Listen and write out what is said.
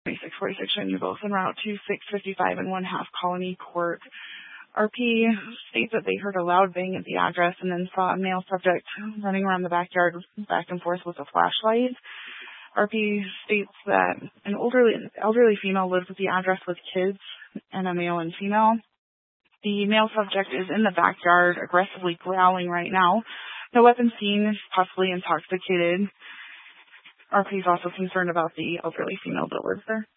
2646 showing you both en route to 655 and 1/2 Colony Court. RP states that they heard a loud bang at the address and then saw a male subject running around the backyard back and forth with a flashlight. RP states that an elderly female lives at the address with kids and a male and female. The male subject is in the backyard aggressively growling right now. No weapon seen, possibly intoxicated. RP is also concerned about the elderly female that lives there.